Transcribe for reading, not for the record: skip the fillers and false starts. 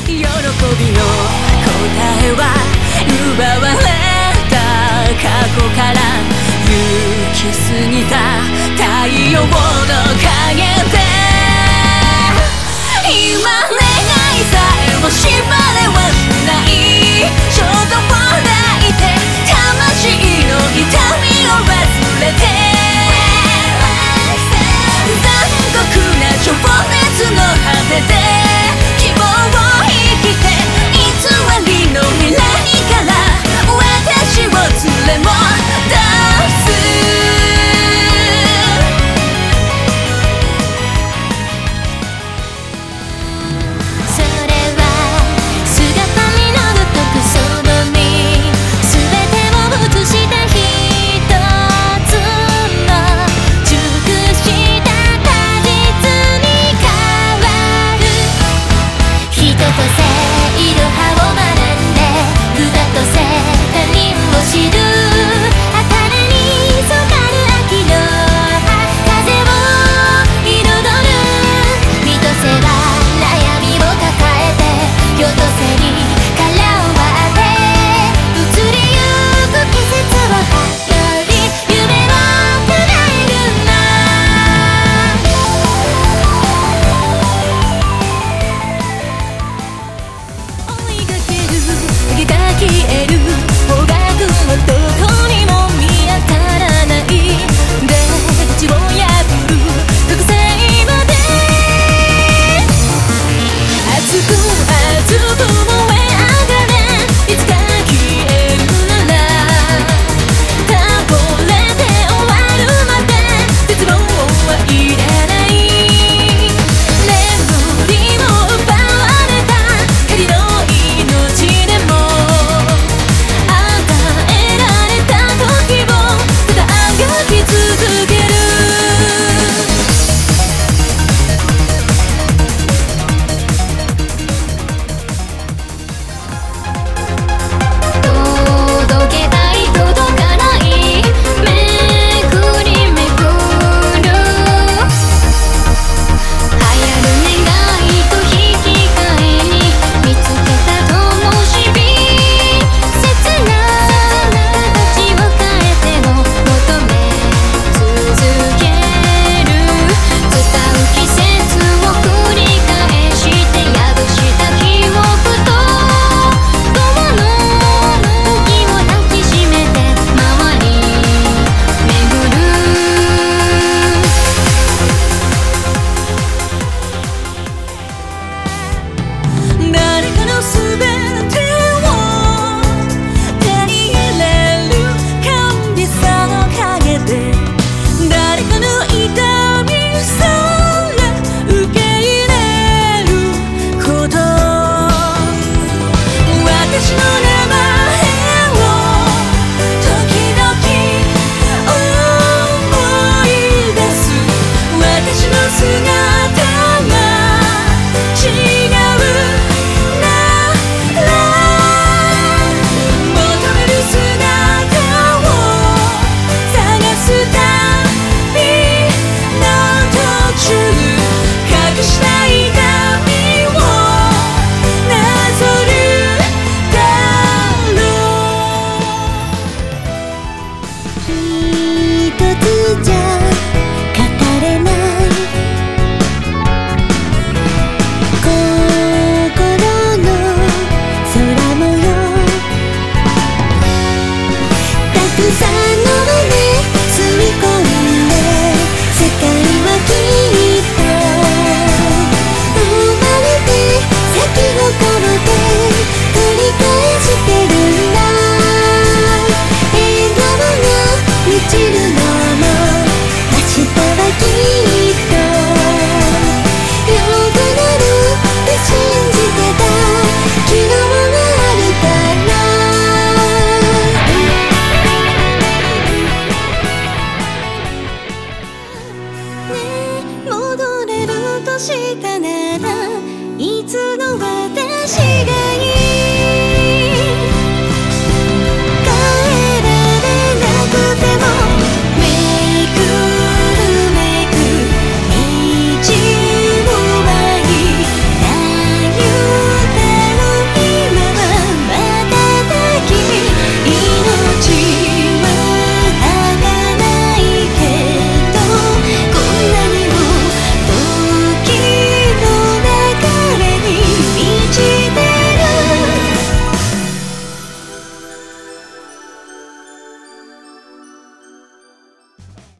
喜びの答えは奪われた過去から行き過ぎた太陽の影で今願いさえも縛れはしない衝動を抱いて魂の痛みを忘れて残酷な情熱の果てで希望を生きて偽りの未来から私を連れ戻すそれは姿見のごとくその身全てを映した一つの熟した果実に変わる人と正義の葉を学んで札と責任を知る茜に染まる秋の風を彩る見とせは悩みを抱えて夜とせに殻を割って移りゆく季節をたり夢を叶えるんだ追いかける影が消える方角はどこにも見当たらない出口を破る複製まで熱く熱く燃え上がれいつか消えるなら倒れて終わるまで絶望はいらない眠りを奪われた仮の命でも与えられた時をただあがき続ける届けたい届かないめくりめくる流行る願いと引き換えに見つけた灯火切な形を変えても求め続ける伝う季節を繰り返して宿した記憶と友の時を抱きしめて回り巡る誰かの全てを手に入れる神秘さの陰で誰かの痛みさえ受け入れること私の名前を時々思い出す私の姿が違うなら求める姿を探す旅の途中隠した痛みをなぞるだろう一つじゃ語れない心の空模様たくさんの胸吸い込んで世界はきっと生まれて咲き誇って繰り返してるんだ笑顔が満ちるのも明日はきっと良くなるって信じてた昨日があるからねえ戻れるとしたならいつの私